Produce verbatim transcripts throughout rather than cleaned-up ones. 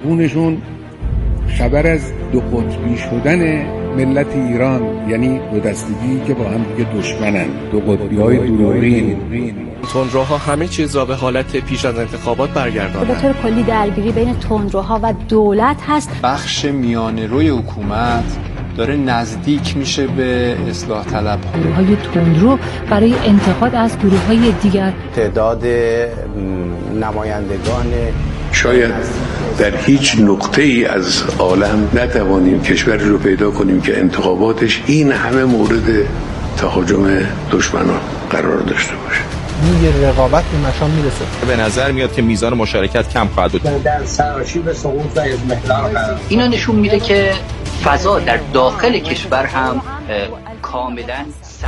اونشون خبر از دو قطبی شدن ملت ایران، یعنی دو دستگی که با هم دیگه دشمنن، دو قطبی های دورین. تندروها همه چیز را به حالت پیش از انتخابات برگرداندن. به طور کلی درگیری بین تندروها و دولت هست. بخش میانه روی حکومت داره نزدیک میشه به اصلاح طلب. گروه‌های تندرو برای انتقاد از گروه‌های دیگر. تعداد نمایندگان شاید در هیچ نقطه ای از عالم نتوانیم کشوری رو پیدا کنیم که انتخاباتش این همه مورد تهاجم دشمنان قرار داشته باشه. یه رقابت به مشام میرسه. به نظر میاد که میزان مشارکت کم خواهد بود. در سراشیب سقوط و اضمحلال قرار. اینا نشون میده که فضا در داخل کشور هم کاملا سرد.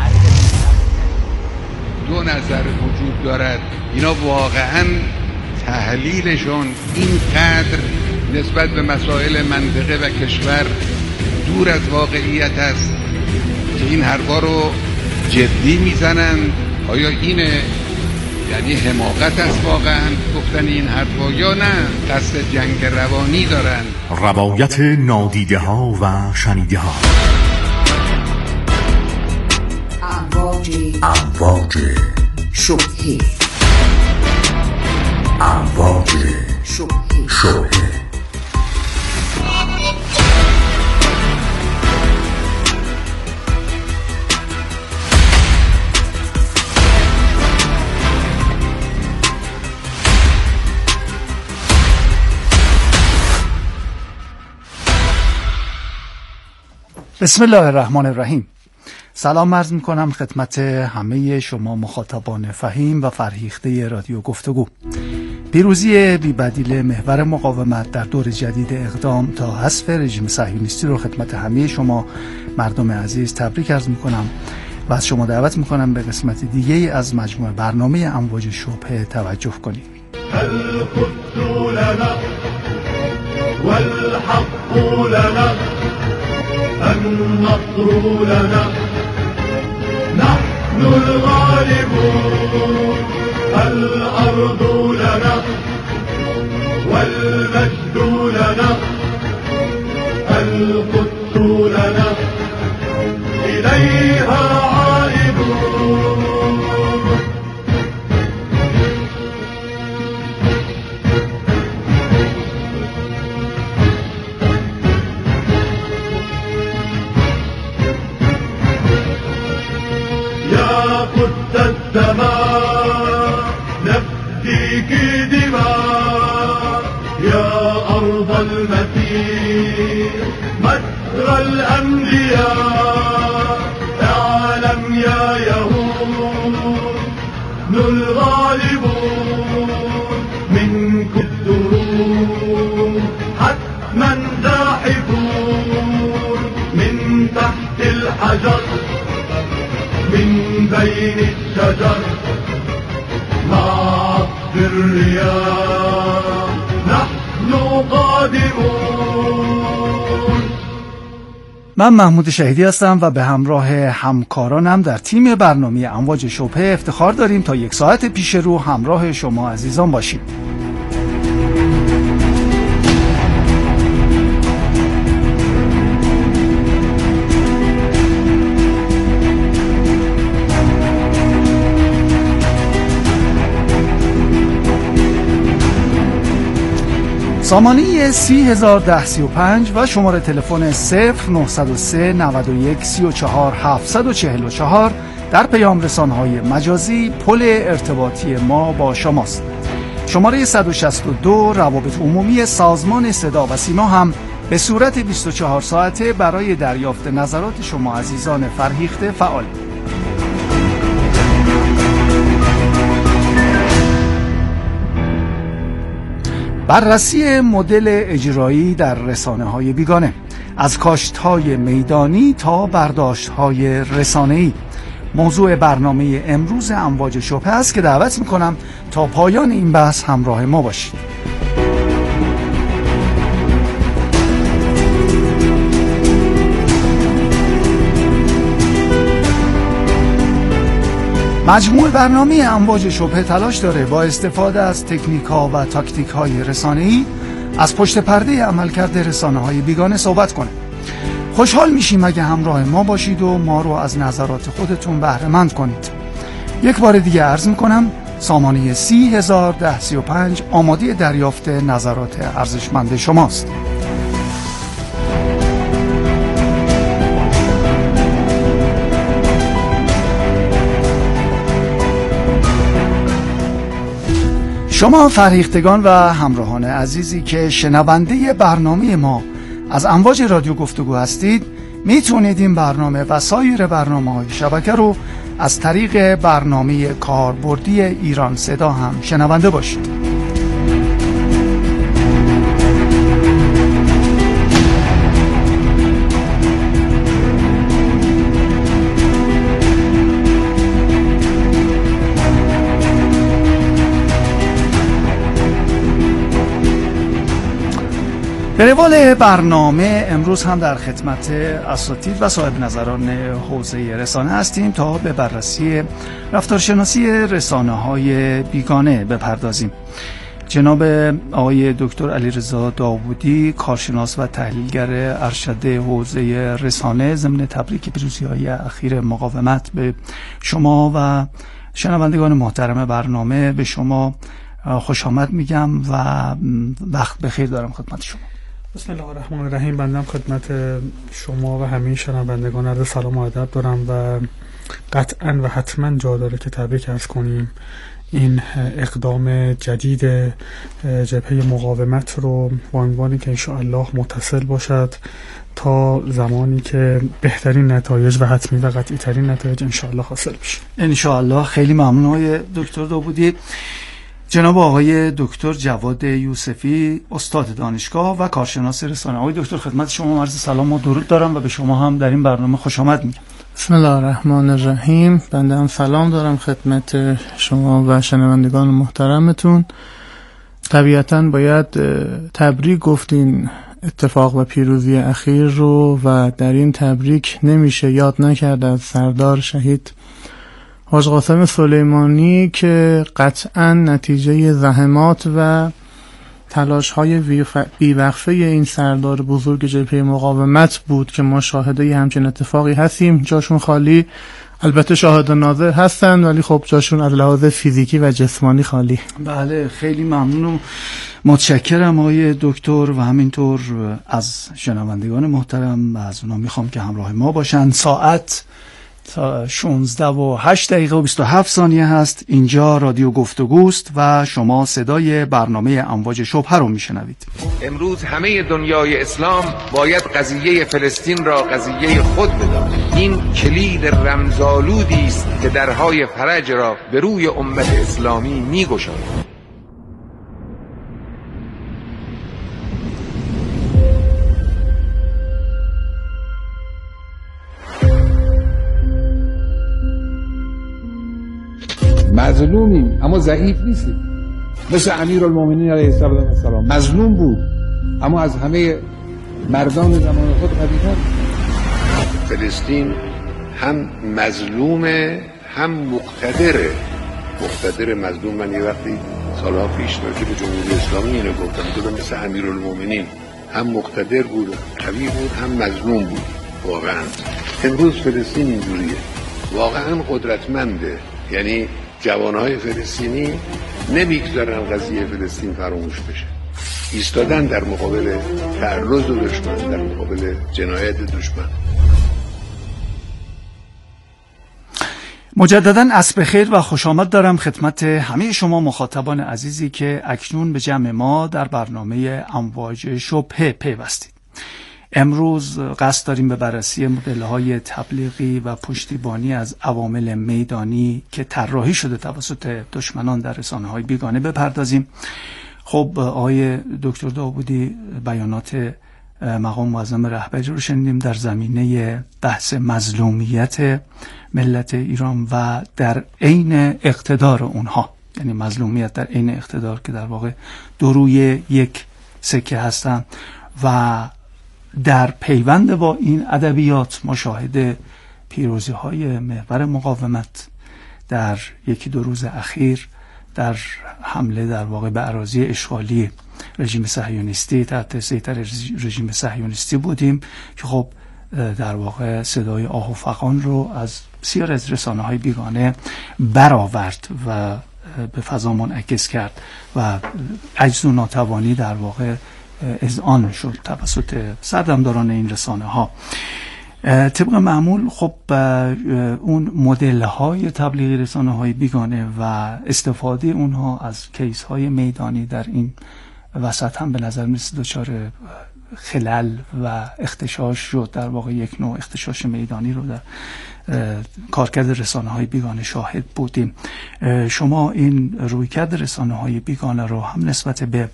دو نظر وجود دارد. اینا واقعاً تحلیلشون اینقدر نسبت به مسائل منطقه و کشور دور از واقعیت است که این حرفا رو جدی میزنن. آیا اینه یعنی حماقت است واقعا گفتن این حرفا یا نه قصد جنگ روانی دارن؟ روایت نادیده ها و شنیده ها. امواج امواج شبهه امواج شبهه. بسم الله الرحمن الرحیم. سلام عرض میکنم خدمت همه شما مخاطبان فهیم و فرهیخته رادیو گفتگو. پیروزی بی‌بدیل محور مقاومت در دور جدید اقدام تا حذف رژیم صهیونیستی رو خدمت همه شما مردم عزیز تبریک عرض میکنم و از شما دعوت میکنم به قسمت دیگه از مجموعه برنامه امواج شبهه توجه کنید. القدس لنا والحق لنا النصر لنا نحن الغالبون الأرض لنا والمجد لنا القدس لنا إليها عائدون. السماء نفديك دماء يا أرض المسير مجرى الأنبياء اعلم يا يهود الغالبون من كل الدروب حتما زاحفون من تحت الحجر من بين الشجر مع عصف الرياح نحن قادمون. من محمود شهیدی هستم و به همراه همکارانم در تیم برنامه امواج شبهه افتخار داریم تا یک ساعت پیش رو همراه شما عزیزان باشیم. سامانه سی هزار ده سی و پنج و شماره تلفن صفر نهصد و سه نود و یک سی و چهار هفتصد و چهل و چهار در پیام رسانه‌های مجازی پل ارتباطی ما با شماست. شماره صد و شصت و دو روابط عمومی سازمان صدا و سیما هم به صورت بیست و چهار ساعته برای دریافت نظرات شما عزیزان فرهیخته فعال. بررسی مدل اجرایی در رسانه‌های بیگانه، از کاشت‌های میدانی تا برداشت‌های رسانه‌ای، موضوع برنامه امروز امواج شبهه است که دعوت می‌کنم تا پایان این بحث همراه ما باشید. مجموع برنامه امواج شبهه تلاش داره با استفاده از تکنیک‌ها و تاکتیک‌های رسانه‌ای از پشت پرده عملکرد رسانه‌های بیگانه صحبت کنه. خوشحال میشیم اگه همراه ما باشید و ما رو از نظرات خودتون بهره مند کنید. یک بار دیگه عرض میکنم سامانه سی هزار ده سی و پنج آماده دریافت نظرات ارزشمند شماست. شما فرهیختگان و همراهان عزیزی که شنونده برنامه ما از امواج رادیو گفتگو هستید، میتونید این برنامه و سایر برنامه‌های شبکه رو از طریق برنامه کاربردی ایران صدا هم شنونده باشید. به روال برنامه امروز هم در خدمت اساتید و صاحب نظران حوزه رسانه هستیم تا به بررسی رفتارشناسی رسانه‌های بیگانه بپردازیم. جناب آقای دکتر علیرضا داوودی، کارشناس و تحلیلگر ارشد حوزه رسانه، ضمن تبریک پیروزی‌های اخیر مقاومت به شما و شنوندگان محترم برنامه، به شما خوش آمد میگم و وقت بخیر دارم خدمت شما. بسم الله الرحمن الرحیم. بنده هم خدمت شما و همه شنوندگان عرض سلام و ادب دارم و قطعا و حتما جا داره که تبریک عرض کنیم این اقدام جدید جبهه مقاومت رو با عنوانی که انشاءالله متصل باشد تا زمانی که بهترین نتایج و حتمی و قطعی ترین نتایج انشاءالله حاصل بشه. انشاءالله. خیلی ممنون آقای دکتر داوودی. جناب آقای دکتر جواد یوسفی، استاد دانشگاه و کارشناس رسانه. آقای دکتر خدمت شما عرض سلام و درود دارم و به شما هم در این برنامه خوش آمد میگم. بسم الله الرحمن الرحیم. بنده هم سلام دارم خدمت شما و شنوندگان محترمتون. طبیعتاً باید تبریک گفتین اتفاق و پیروزی اخیر رو و در این تبریک نمیشه یاد نکرد از سردار شهید حاج قاسم سلیمانی که قطعاً نتیجه زحمات و تلاش‌های بیوقفه این سردار بزرگ جبهه مقاومت بود که ما شاهده همچین اتفاقی هستیم. جاشون خالی، البته شاهد ناظر هستن ولی خب جاشون از لحاظ فیزیکی و جسمانی خالی. بله، خیلی ممنون و متشکرم آقای دکتر و همینطور از شنوندگان محترم و از اونا میخوام که همراه ما باشن. ساعت تا شانزده و هشت دقیقه و بیست و هفت ثانیه هست. اینجا رادیو گفتگوست و شما صدای برنامه امواج شبهه رو میشنوید. امروز همه دنیای اسلام باید قضیه فلسطین را قضیه خود بداند. این کلید رمزآلودی است که درهای فرج را به روی امت اسلامی میگشاید. مظلومیم اما ضعیف نیستیم. مثل امیرالمومنین علیه السلام مظلوم بود اما از همه مردان زمان خود قوی‌تر. فلسطین هم مظلومه هم مقتدره. مقتدر مظلوم. من یه وقتی سالها پیش راجع به جمهوری اسلامی اینو گفتم، گفتم مثل امیرالمومنین هم مقتدر بود، قوی بود، هم مظلوم بود. واقعا امروز فلسطین اینجوریه، واقعا قدرتمنده. یعنی جوانهای فلسطینی نمیگذارن قضیه فلسطین فراموش بشه، ایستادن در مقابل تعرض دشمن، در مقابل جنایت دشمن. مجددا عصر بخیر و خوش آمد دارم خدمت همه شما مخاطبان عزیزی که اکنون به جمع ما در برنامه امواج شبهه پیوستید. امروز قصد داریم به بررسی مدل‌های تبلیغی و پشتیبانی از عوامل میدانی که طراحی شده توسط دشمنان در رسانه‌های بیگانه بپردازیم. خب آقای دکتر داوودی، بیانات مقام معظم رهبری رو شنیدیم در زمینه بحث مظلومیت ملت ایران و در عین اقتدار اونها، یعنی مظلومیت در عین اقتدار که در واقع دو روی یک سکه هستن و در پیوند با این ادبیات ما شاهد پیروزی های محور مقاومت در یکی دو روز اخیر در حمله در واقع به اراضی اشغالی رژیم صهیونیستی، تحت سیطره رژیم صهیونیستی بودیم که خب در واقع صدای آه و فغان رو از بسیار از رسانه‌های بیگانه برآورد و به فضا منعکس کرد و عجز و ناتوانی در واقع اذعان شد توسط سردمداران این رسانه ها. طبق معمول خب اون مدل های تبلیغی رسانه های بیگانه و استفاده اونها از کیس های میدانی در این وسط هم به نظر میرسه دچار خلل و اختشاش شد. در واقع یک نوع اختشاش میدانی رو در کارکرد رسانه های بیگانه شاهد بودیم. شما این رویکرد رسانه های بیگانه رو هم نسبت به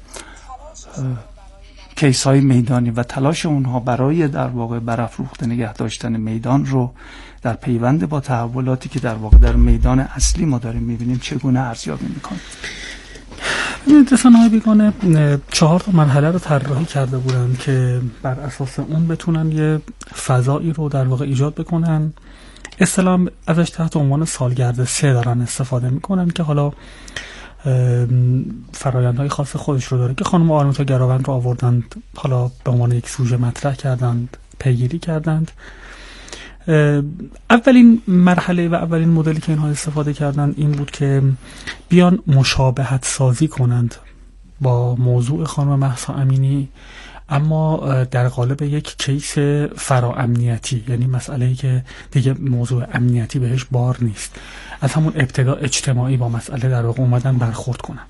کیس های میدانی و تلاش اونها برای در واقع برافروخته نگه داشتن میدان رو در پیوند با تحولاتی که در واقع در میدان اصلی ما داریم میبینیم چگونه ارزیابی میکنید؟ رسانه های بیگانه چهار تا مرحله رو طراحی کرده بودن که بر اساس اون بتونن یه فضایی رو در واقع ایجاد بکنن. اصطلاحاً ازش تحت عنوان سالگرد سه دارن استفاده میکنن که حالا فرایندهای خاص خودش رو داره که خانم آرمیتا گراوند رو آوردند، حالا به عنوان یک سوژه مطرح کردند، پیگیری کردند. اولین مرحله و اولین مدلی که اینها استفاده کردند این بود که بیان مشابهت سازی کنند با موضوع خانم مهسا امینی، اما در قالب یک کیس فراامنیتی، یعنی مسئله‌ای که دیگه موضوع امنیتی بهش بار نیست. از همون ابتدا اجتماعی با مسئله در واقع اومدن برخورد کنن.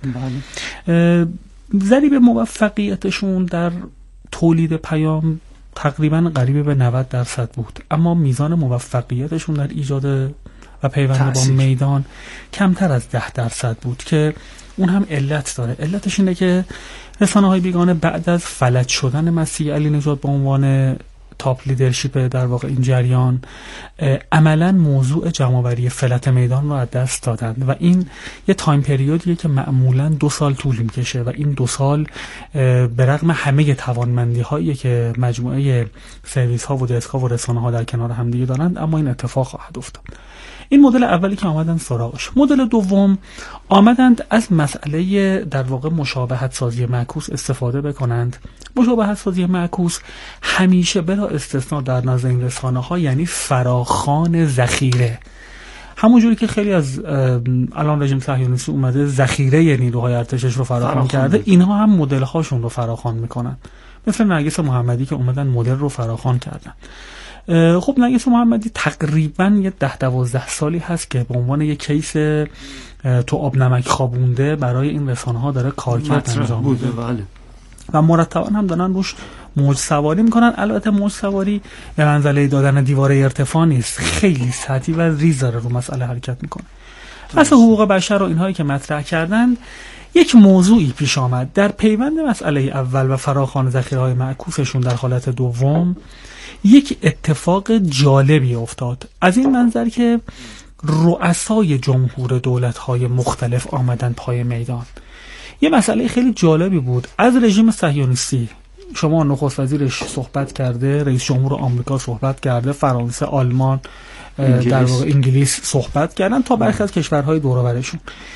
ضریب موفقیتشون در تولید پیام تقریبا قریب به نود درصد بود، اما میزان موفقیتشون در ایجاد و پیوند با میدان کمتر از ده درصد بود که اون هم علت داره. علتش اینه که رسانه های بیگانه بعد از فلج شدن مسیح علی نژاد به عنوان تاپ لیدرشپ در واقع این جریان عملا موضوع جمع‌آوری فلت میدان رو از دست دادن و این یه تایم پریودیه که معمولا دو سال طول میکشه و این دو سال به رغم همه توانمندی هایی که مجموعه سرویس ها و دسک ها و رسانه ها در کنار هم دیگه دارند، اما این اتفاق خواهد افتاد. این مدل اولی که آمدن سراغش. مدل دوم آمدند از مسئله در واقع مشابهت سازی معکوس استفاده بکنند. مشابهت سازی معکوس همیشه بلا استثناء در نزد این رسانه ها یعنی فراخوان ذخیره. همونجوری که خیلی از الان رژیم صهیونیستی اومده ذخیره نیروهای ارتشش رو فراخوان کرده، اینها هم مدل هاشون رو فراخوان میکنن. مثل نرگس محمدی که اومدن مدل رو فراخوان کردن. خب نرگس محمدی تقریبا یه ده دوازده سالی هست که به عنوان یک کیس تو آب نمک خوابونده برای این رسانه ها داره کارکرد انجام میده و مرتبا هم دارن روش موج سواری میکنن. البته موج سواری به منزله دادن دیواره ارتفاع نیست، خیلی سطحی و ریز داره رو مسئله حرکت میکنه. مثل حقوق بشر و اینهایی که مطرح کردن، یک موضوعی پیش آمد در پیوند مسئله اول و فراخوان ذخیره‌های معکوسشون در حالت دوم. یک اتفاق جالبی افتاد از این منظر که رؤسای جمهور دولت‌های مختلف آمدن پای میدان. یه مسئله خیلی جالبی بود. از رژیم صهیونیستی شما نخست وزیرش صحبت کرده، رئیس جمهور آمریکا صحبت کرده، فرانسه، آلمان، در واقع انگلیس صحبت کردن تا برخی از کشورهای دور و برشون.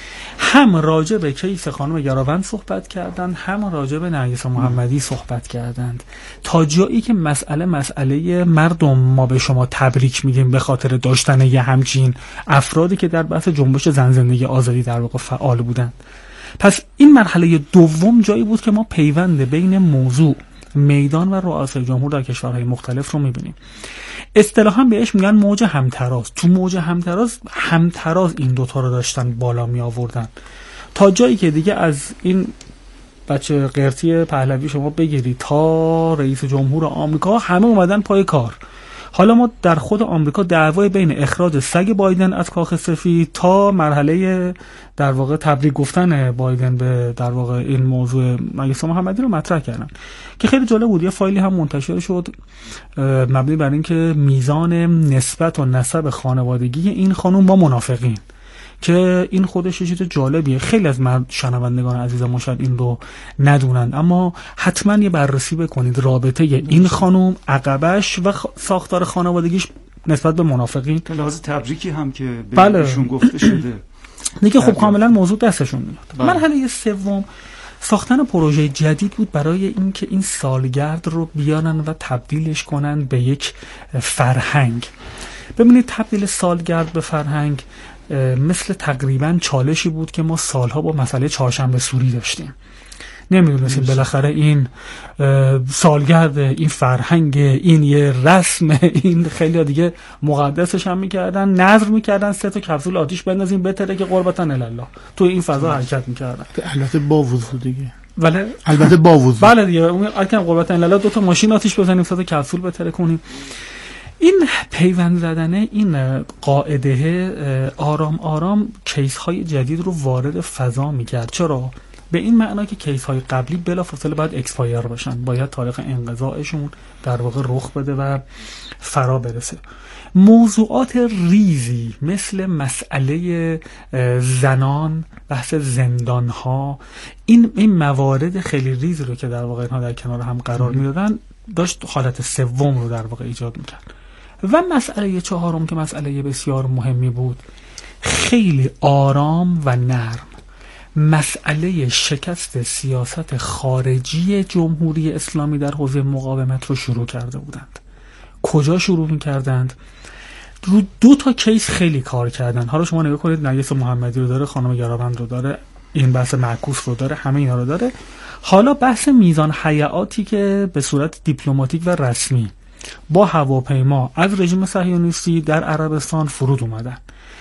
هم راجع به کیس خانم گراوند صحبت کردند، هم راجع به نرگس محمدی صحبت کردند، تا جایی که مسئله مسئله مردم ما به شما تبریک میگیم به خاطر داشتن یه همچین افرادی که در بحث جنبش زن زندگی آزادی در واقع فعال بودند. پس این مرحله دوم جایی بود که ما پیوند بین موضوع میدان و رؤسای جمهور در کشورهای مختلف رو میبینیم. اصطلاحاً بهش میگن موج همتراز. تو موج همتراز همتراز این دوتا رو داشتن بالا می آوردن تا جایی که دیگه از این بچه قرتی پهلوی شما بگیری تا رئیس جمهور آمریکا همه اومدن پای کار. حالا ما در خود آمریکا دعوای بین اخراج سگ بایدن از کاخ سفید تا مرحله در واقع تبریک گفتن بایدن به در واقع این موضوع نرگس محمدی رو مطرح کردن که خیلی جالب بود. یه فایلی هم منتشر شد مبنی بر این که میزان نسبت و نسب خانوادگی این خانم با منافقین، که این خودش چیز جالبیه. خیلی از مرد شنوندگان عزیزم شاید این رو ندونن، اما حتما یه بررسی بکنید رابطه این خانم، عقبش و ساختار خانوادگیش نسبت به منافقین. لحاظ تبریکی هم که بهشون گفته شده دیگه خب کاملا موضوع دستشون میاد. مرحله سوم ساختن پروژه جدید بود برای اینکه این سالگرد رو بیارن و تبدیلش کنن به یک فرهنگ. ببینید تبدیل سالگرد به فرهنگ مثل تقریبا چالشی بود که ما سالها با مسئله چهارشنبه سوری داشتیم. نمیدونستیم بالاخره این سالگرد، این فرهنگ، این یه رسم، این خیلی دیگه مقدسش هم میکردن، نظر میکردن سه تا کپسول آتیش بندازیم بتره که قربتن الله تو این فضا حرکت میکردن. البته با وضو دیگه. بله البته با وضو. بله دیگه اون الکم قربتن الله دو تا ماشین آتیش بزنیم سه تا کپسول بتره کنیم. این پیوند زدن این قاعده آرام آرام کیس های جدید رو وارد فضا میکرد. چرا؟ به این معنا که کیس های قبلی بلافاصله باید اکسپایر باشن، باید تاریخ انقضاءشون در واقع رخ بده و فرا برسه. موضوعات ریزی مثل مسئله زنان، بحث زندان ها، این این موارد خیلی ریزی رو که در واقع اینها در کنار هم قرار میدادن داشت حالت سوم رو در واقع ایجاد میکرد. و مسئله چهارم که مسئله بسیار مهمی بود، خیلی آرام و نرم مسئله شکست سیاست خارجی جمهوری اسلامی در حوزه مقاومت رو شروع کرده بودند. کجا شروع می‌کردند؟ رو دو تا کیس خیلی کار کردن. حالا شما نگاه کنید، نرگس محمدی رو داره، خانم گرابند رو داره، این بحث معکوس رو داره، همه اینا رو داره. حالا بحث میزان حیاتی که به صورت دیپلماتیک و رسمی با هواپیما از رژیم صهیونیستی در عربستان فرود اومدن.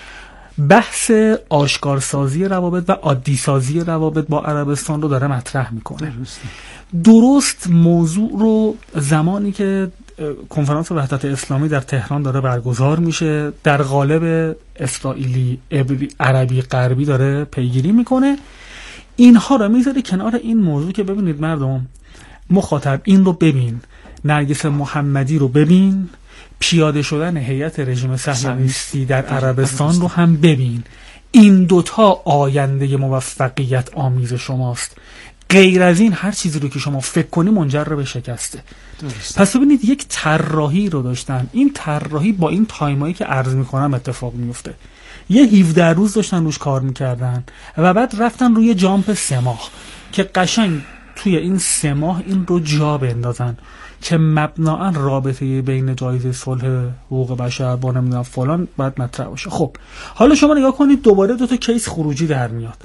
بحث آشکارسازی روابط و عادیسازی روابط با عربستان رو داره مطرح میکنه. درست موضوع رو زمانی که کنفرانس وحدت اسلامی در تهران داره برگزار میشه، در قالب اسرائیلی عربی غربی داره پیگیری میکنه، اینها رو میذاره کنار این موضوع که ببینید مردم، مخاطب این رو ببین، نرگس محمدی رو ببین، پیاده شدن هیئت رژیم صهیونیستی در عربستان رو هم ببین. این دوتا آینده موفقیت آمیز شماست. غیر از این هر چیزی رو که شما فکر کنی منجر به شکسته. درست. پس ببینید یک طراحی رو داشتن. این طراحی با این تایمایی که عرض میکنم اتفاق میفته. یه هفده روز داشتن روش کار میکردن و بعد رفتن روی جامپ سه ماه که قشنگ توی این سه ماه این رو جا بندازن که مبناً رابطه بین جایزه صلح حقوق بشر با نمیدونم فلان باید مطرح باشه. خب حالا شما نگاه کنید، دوباره دو تا کیس خروجی در میاد.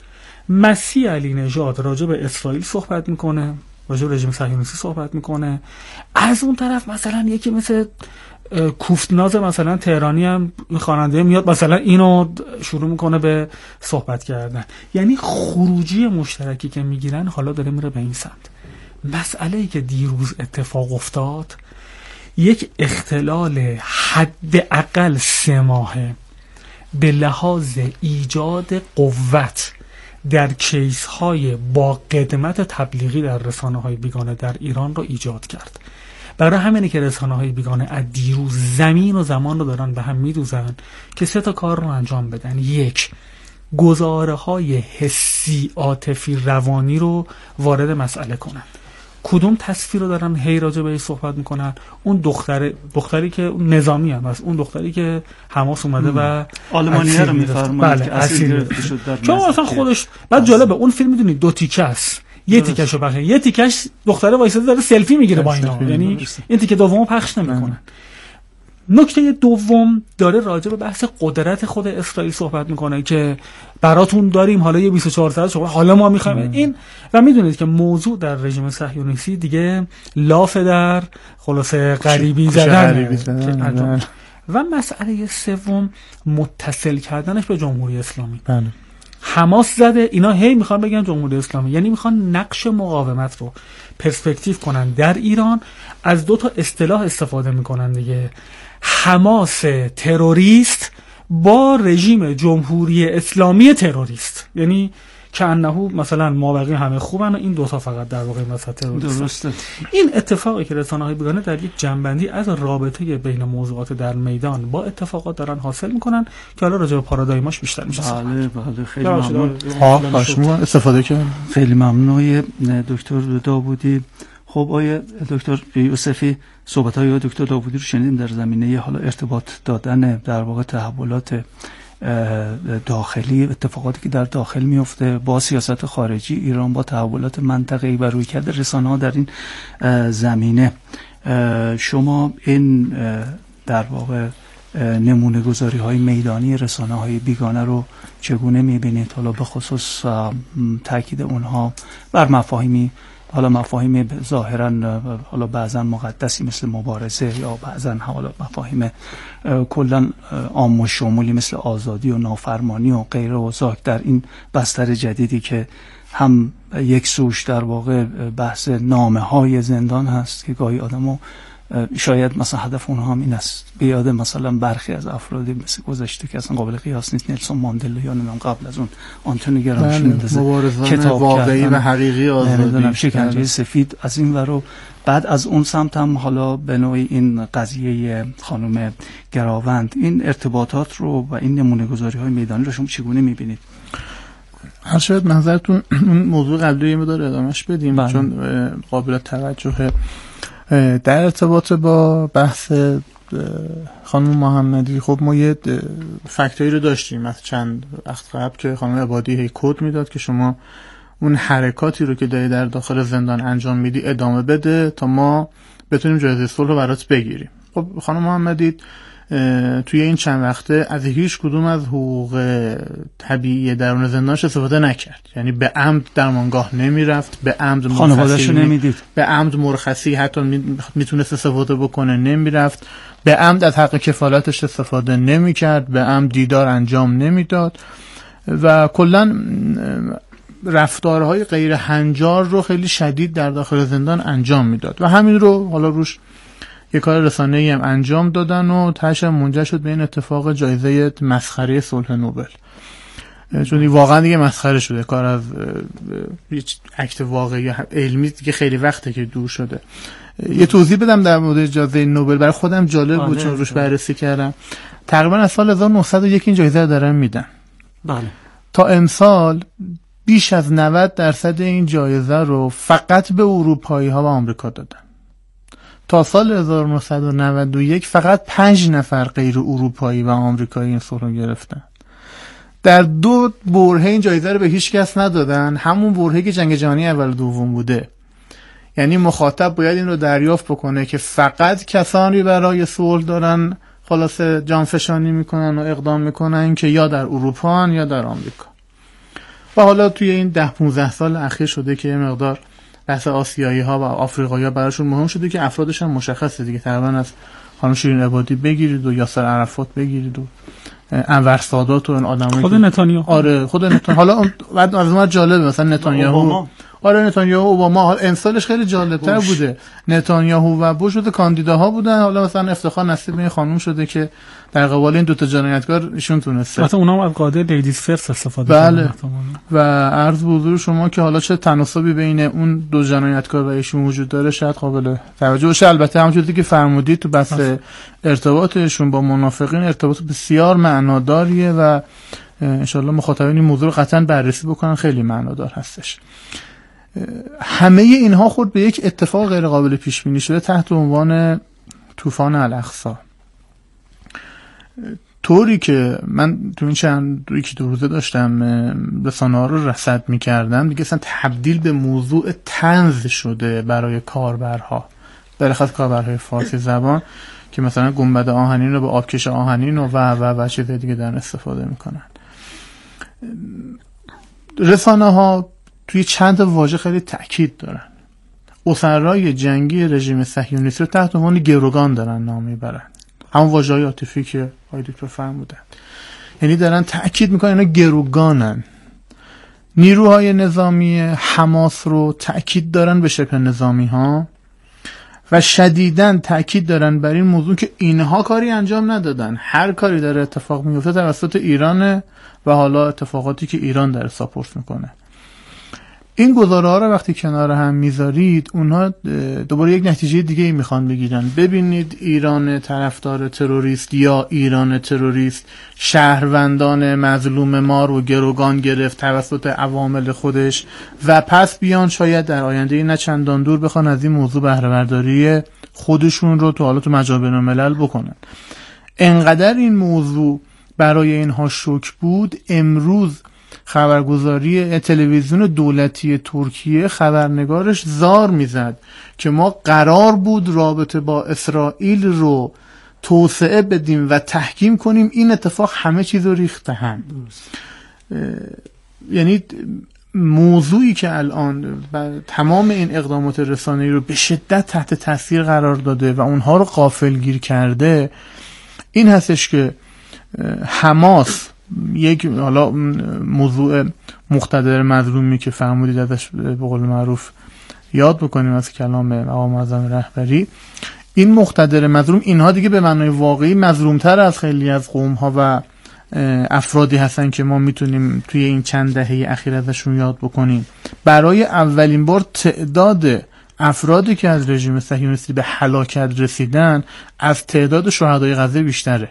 مسیح علی نژاد راجع به اسرائیل صحبت میکنه، راجع به رژیم صهیونیستی صحبت میکنه. از اون طرف مثلا یکی مثل کوفتناز مثلا تهرانی هم خواننده میاد مثلا اینو شروع میکنه به صحبت کردن. یعنی خروجی مشترکی که میگیرن حالا داره میره به این سمت. مسئله‌ای که دیروز اتفاق افتاد یک اختلال حداقل سه ماهه به لحاظ ایجاد قوت در کیس های با قدمت تبلیغی در رسانه های بیگانه در ایران رو ایجاد کرد. برای همینه که رسانه های بیگانه از دیروز زمین و زمان رو دارن به هم میدوزن که سه تا کار رو انجام بدن. یک، گزاره های حسی عاطفی روانی رو وارد مسئله کنن. کدوم تصویر رو دارن هی راجع بهش صحبت میکنن؟ اون دختر دختری که نظامی هم هست، اون دختری که حماس اومده و آلمانیه رو میفرمایید بله، که اسیر گرفته شد در چون اصلا خودش بعد جالبه اون فیلم میدونید دو تیکه است، یه تیکهشو پخش، یه تیکش دختره وایساده داره سلفی میگیره با اینا، یعنی این تیکه دومو پخش نمیکنن. نکته دوم داره راجع به بحث قدرت خود اسرائیل صحبت میکنه که براتون داریم حالا یه بیست و چهار ساعت شغل، حالا ما میخوایم این. و میدونید که موضوع در رژیم صهیونیستی دیگه لاف در خلاصه غریبی زدن. و مسئله سوم متصل کردنش به جمهوری اسلامی. بله. حماس زده، اینا هی میخوان بگن جمهوری اسلامی، یعنی میخوان نقش مقاومت رو پرسپکتیو کنن در ایران. از دو تا اصطلاح استفاده میکنن دیگه، حماس تروریست با رژیم جمهوری اسلامی تروریست، یعنی که انهو مثلا مابقی همه خوبن و این دوتا فقط در واقع مثلا تروریست. درسته. این اتفاقی که رسانه‌های بیگانه در یک جنبندی از رابطه بین موضوعات در میدان با اتفاقات دارن حاصل میکنن که حالا راجع به پارادایماش بیشتر میشه. بله بله خیلی ممنون. ها شما استفاده کردن. خیلی ممنون دکتر داوودی. خب آیه دکتر یوسفی، صحبت‌های دکتر داوودی رو شنیدیم در زمینه حالا ارتباط دادن در واقع تحولات داخلی، اتفاقاتی که در داخل میفته، با سیاست خارجی ایران، با تحولات منطقه‌ای و رویکرد رسانه‌ها در این زمینه، شما این در واقع نمونه گذاری های میدانی رسانه های بیگانه رو چگونه میبینید؟ حالا به خصوص تاکید اونها بر مفاهیمی، حالا مفاهیم ظاهرا حالا بعضا مقدسی مثل مبارزه، یا بعضا حالا مفاهیم کلا عام و شمولی مثل آزادی و نافرمانی و غیره و ذاک در این بستر جدیدی که هم یک سوش در واقع بحث نامه های زندان هست که گاهی آدمو شاید مثلا هدف اونها هم این است بیاد مثلا برخی از افرادی مثل گذشته که اصلا قابل قیاس نیست، نلسون ماندلا یا نمیدونم قبل از اون آنتونی گرامشی، مبارزان واقعی و حقیقی آزادی، شکنجه سفید از این ورو. بعد از اون سمت هم حالا به نوعی این قضیه خانم گراوند، این ارتباطات رو و این نمونه گذاری های میدانی رو شما چگونه میبینید؟ هر شاید منظرتون اون موضوع قبلی یه مقدار ادامهش بدیم بله. چون قابل توجهه. در ارتباط با بحث خانم محمدی، خب ما یه فکتایی رو داشتیم از چند وقت قبل که خانم عبادی هی کد میداد که شما اون حرکاتی رو که داری در داخل زندان انجام میدی ادامه بده تا ما بتونیم جایزه صلح رو برات بگیریم. خب خانم محمدی توی این چند وقته از هیچ کدوم از حقوق طبیعی درون زندانش استفاده نکرد، یعنی به عمد درمانگاه نمیرفت، به عمد خانواده‌شو نمیدید، به عمد مرخصی حتی میتونست استفاده بکنه نمیرفت، به عمد از حق کفالتش استفاده نمیکرد، به عمد دیدار انجام نمیداد و کلا رفتارهای غیر هنجار رو خیلی شدید در داخل زندان انجام میداد و همین رو حالا روش یه کار رسانه‌ای هم انجام دادن و تهش منجر شد به این اتفاق جایزه مسخره صلح نوبل، چون واقعا دیگه مسخره شده، کار از هیچ اکت واقعی علمی دیگه خیلی وقته که دور شده. یه توضیح بدم در مورد جایزه نوبل، برای خودم جالب بود چون روش بررسی کردم. تقریبا از سال هزار و نهصد و یک این جایزه رو دارن میدن. بله. تا امسال بیش از نود درصد این جایزه رو فقط به اروپایی ها و آمریکا دادن. تا سال هزار و نهصد و نود و یک فقط پنج نفر غیر اروپایی و آمریکایی این صلح رو گرفتن. در دو برهه این جایزه رو به هیچ کس ندادن، همون برهه که جنگ جهانی اول و دوم بوده. یعنی مخاطب باید این رو دریافت بکنه که فقط کسانی برای صلح دارن خلاصه جانفشانی میکنن و اقدام میکنن که یا در اروپا یا در آمریکا. و حالا توی این ده پونزده سال اخیر شده که یه مقدار بحث آسیایی ها و آفریقایی ها براشون مهم شده که افرادش هم مشخصه دیگه، تقریبا از خانم شیرین عبادی بگیرید و یاسر عرفات بگیرید و انور سادات و این آدمایی خود نتانیاهو، آره خود نتانیاهو. حالا بعد از اون جالب مثلا نتانیاهو، آره نتانیاهو و اوباما امسالش خیلی جالب‌تر بوده. نتانیاهو و بوش بوده کاندیداها بودن، حالا مثلا افتخار نصیب این خانم شده که در قبال این دو تا جنایتکار ایشون تونسته. البته اونها از قاعده لیدیز فرست استفاده بله. و عرض به حضور شما که حالا چه تناسبی بین اون دو جنایتکار و ایشون وجود داره شاید قابل توجه باشه. البته همونجوری که فرمودید تو بحث ارتباطشون با منافقین ارتباط بسیار معناداریه و ان شاءالله مخاطبین این موضوع رو قطعا بررسی بکنن، خیلی معنادار هستش. همه اینها خود به یک اتفاق غیر قابل پیش بینی شده تحت عنوان طوفان الاقصی. طوری که من تو این چند یکی دو روزه داشتم رسانه‌ها رو رصد می‌کردم دیگه اصلا تبدیل به موضوع طنز شده برای کاربرها، بالاخص کاربرهای فارسی زبان که مثلا گنبد آهنین رو به آبکش آهنین و و و و چیز دیگه دارن استفاده میکنن. رسانه‌ها توی چند واژه خیلی تأکید دارن. اسرای جنگی رژیم صهیونیستی رو تحت عنوان گروگان دارن نام میبرن، همون واژه‌های عاطفی که آقای دکتر فرمودن. یعنی دارن تأکید میکنن اینا گروگانن. نیروهای نظامی حماس رو تأکید دارن به شبه نظامی ها و شدیداً تأکید دارن بر این موضوع که اینها کاری انجام ندادن، هر کاری داره اتفاق میفته توسط ایرانه و حالا اتفاقاتی که ایران داره ساپورت میکنه. این گزاره ها رو وقتی کنار هم میذارید اونها دوباره یک نتیجه دیگه ای میخوان بگیرن. ببینید ایران طرفدار تروریست یا ایران تروریست شهروندان مظلوم ما رو گروگان گرفت توسط عوامل خودش و پس بیان شاید در آینده نه چندان دور بخوان از این موضوع بهره برداری خودشون رو تو حالا تو مجامع بین‌الملل بکنن. انقدر این موضوع برای اینها شوک بود، امروز خبرگزاری تلویزیون دولتی ترکیه خبرنگارش زار میزد که ما قرار بود رابطه با اسرائیل رو توسعه بدیم و تحکیم کنیم، این اتفاق همه چیز رو ریخته هم. یعنی موضوعی که الان تمام این اقدامات رسانه‌ای رو به شدت تحت تاثیر قرار داده و اونها رو غافلگیر کرده این هستش که حماس، یک حالا موضوع مقتدر مظلومی که فرمودید ازش به قول معروف یاد بکنیم از کلام آقا معظم رهبری، این مقتدر مظلوم، اینها دیگه به معنای واقعی مظلومتر از خیلی از قوم‌ها و افرادی هستن که ما میتونیم توی این چند دهه اخیر ازشون یاد بکنیم. برای اولین بار تعداد افرادی که از رژیم صهیونیستی به هلاکت رسیدن از تعداد شهدای غزه بیشتره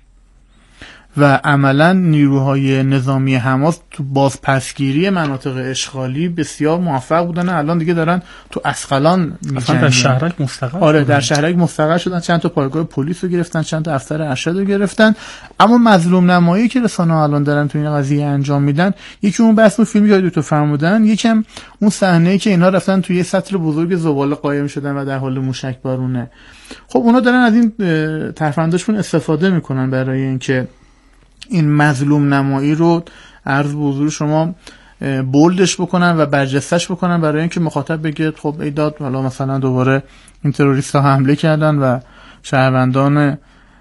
و عملا نیروهای نظامی حماس تو بازپسگیری مناطق اشغالی بسیار موفق بودن. الان دیگه دارن تو اسقلان اصلا در شهرک مستقر آره در شهرک مستقر شدن، چند تا پایگاه پلیس رو گرفتن، چند تا افسر ارشد رو گرفتن. اما مظلوم نمایی که رسانه‌ها الان دارن تو این قضیه انجام میدن، یکی اون بحث اون فیلمی که تو فرمودن، یکم اون صحنه‌ای که اینا رفتن توی یه سطل بزرگ زباله قایم شدن و در حال موشک بارونه. خب اونا دارن از این ترفنداشون استفاده میکنن برای اینکه این مظلوم نمایی رو عرض به حضور شما بولدش بکنن و برجستش بکنن برای اینکه مخاطب بگه خب ای داد حالا مثلا دوباره این تروریست ها حمله کردن و شهروندان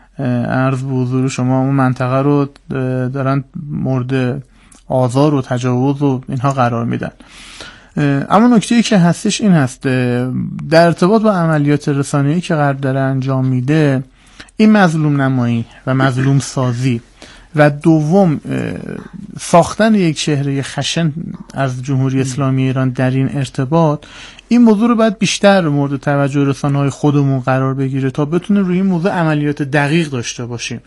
عرض به حضور شما اون منطقه رو دارن مورد آزار و تجاوز و اینها قرار میدن. اما نکته‌ای که هستش این هست، در ارتباط با عملیات رسانه‌ای که قرار داره انجام میده، این مظلوم نمایی و مظلوم سازی و دوم ساختن یک چهره خشن از جمهوری اسلامی ایران در این ارتباط، این موضوع رو باید بیشتر مورد توجه رسانه‌های خودمون قرار بگیره تا بتونه روی این موضوع عملیات دقیق داشته باشیم.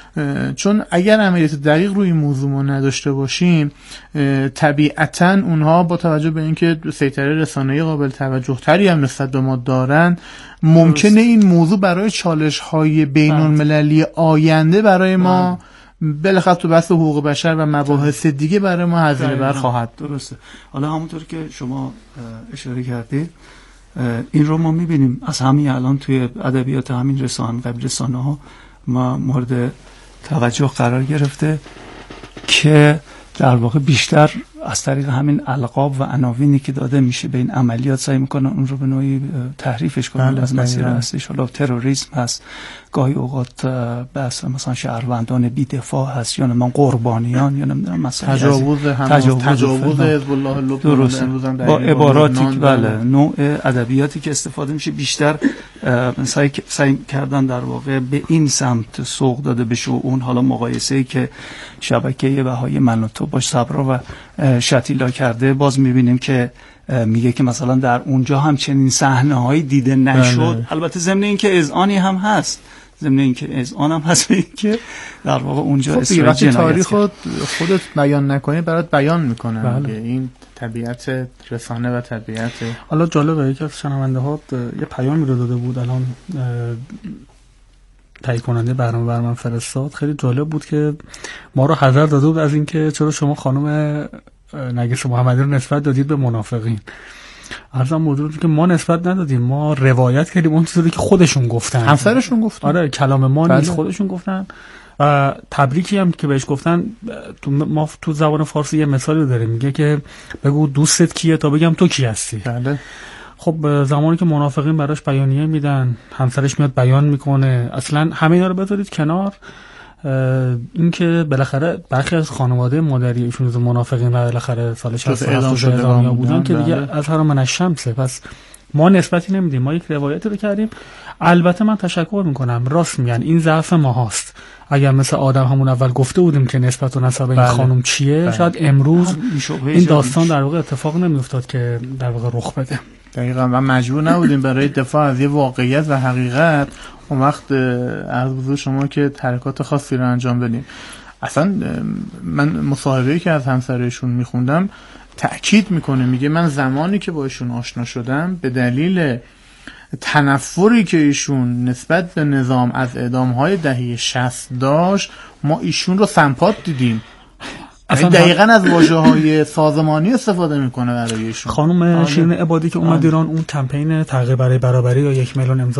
چون اگر عملیات دقیق روی این موضوع ما نداشته باشیم، طبیعتاً اونها با توجه به اینکه سیطره رسانه‌ای قابل توجه تری هم نسبت به ما دارن، ممکنه این موضوع برای چالش‌های بین‌المللی آینده برای ما بالاخره تو بحث حقوق بشر و مباحث دیگه برای ما هزینه بر خواهد. درسته. حالا همونطور که شما اشاره کردید، این رو ما می‌بینیم از همین الان توی ادبیات همین رسانه و رسانه‌ها ما مورد توجه قرار گرفته که در واقع بیشتر از طریق همین القاب و عناوینی که داده میشه به این عملیات سعی میکنن اون رو به نوعی تحریفش کنن از مسیر اصلیش. حالا تروریسم هست، گاهی اوقات بحث مثلا شهروندان بی‌دفاع هست، یا من قربانیان، یا نمیدونم مثلا تجاوز تجاوز تجاوز حزب الله لبنان، با عباراتی که بله نوع ادبیاتی که استفاده میشه بیشتر سعی سعی کردن در واقع به این سمت سوق داده بشه. اون حالا مقایسه‌ای که شبکه بهای من و تو باش صبرا و شتیلا کرده، باز میبینیم که میگه که مثلا در اونجا همچنین صحنه‌هایی دیده نشد. بله. البته ضمن این که اذعانی هم هست، ضمن این که اذعان هم هست که در واقع اونجا اسرائیل جنایت تاریخ خود خودت بیان نکنی برات بیان میکنه. بله. این طبیعت رسانه و طبیعت. حالا جالبه یکی از شنونده‌ها یه پیامی رو داده بود الان تایید کننده برنامه بر من فرستاد، خیلی جالب بود که ما رو حذر داده بود از اینکه چرا شما خانم نگیس محمدی رو نسبت دادید به منافقین. عرضم موضوع که ما نسبت ندادیم، ما روایت کردیم اون چیزی که خودشون گفتن، همسرشون گفتن. آره کلام ما نیست، خودشون گفتن. و تبریکی هم که بهش گفتن، تو ما تو زبان فارسی یه مثالی داره، میگه که بگو دوستت کیه تا بگم تو کی هستی. بله. خب زمانی که منافقین براش بیانیه میدن، همسرش میاد بیان میکنه، اصلا همه اینا رو بذارید کنار. این که بالاخره برخی از خانواده مادری ایشون از منافقین و بالاخره سال شصت و هفت اعدام بودن که دیگه از هر من الشمسه. پس ما نسبتی نمیدیم، ما یک روایتی رو کردیم. البته من تشکر میکنم، راست میگن این ضعف ما هست. اگر مثل آدم همون اول گفته بودیم که نسبت و نسب این خانم چیه، بله. شاید امروز این داستان در واقع اتفاق نمیافتاد که در واقع رخ بده. دقیقاً، و مجبور نبودیم برای دفاع از یه واقعیت و حقیقت اون وقت از حضور شما که حرکات خاصی رو انجام بدیم. اصلا من مصاحبه‌ای که از همسرشون میخوندم تأکید میکنه، میگه من زمانی که با ایشون آشنا شدم به دلیل تنفری که ایشون نسبت به نظام از اعدام‌های دهه شصت داشت، ما ایشون رو سمپات دیدیم. اصلا دقیقاً از واژه‌های سازمانی استفاده میکنه برای ایشون. خانم شیرین عبادی که اومد ایران، اون کمپین تغییر برای برابری یا یک میلیون امضا